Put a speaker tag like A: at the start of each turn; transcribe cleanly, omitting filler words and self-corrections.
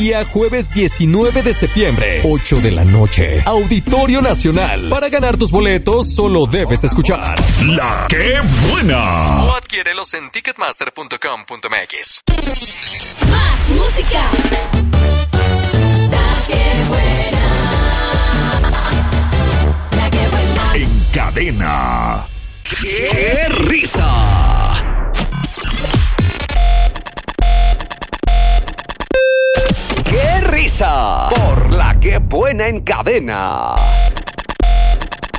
A: día jueves 19 de septiembre, 8 de la noche. Auditorio Nacional. Para ganar tus boletos, solo debes escuchar
B: La que buena.
A: o adquiérelos en ticketmaster.com.mx.
C: Más música. La que buena. La que buena.
B: En cadena. ¡Qué risa!
D: ¡Qué risa! Por La que buena en cadena.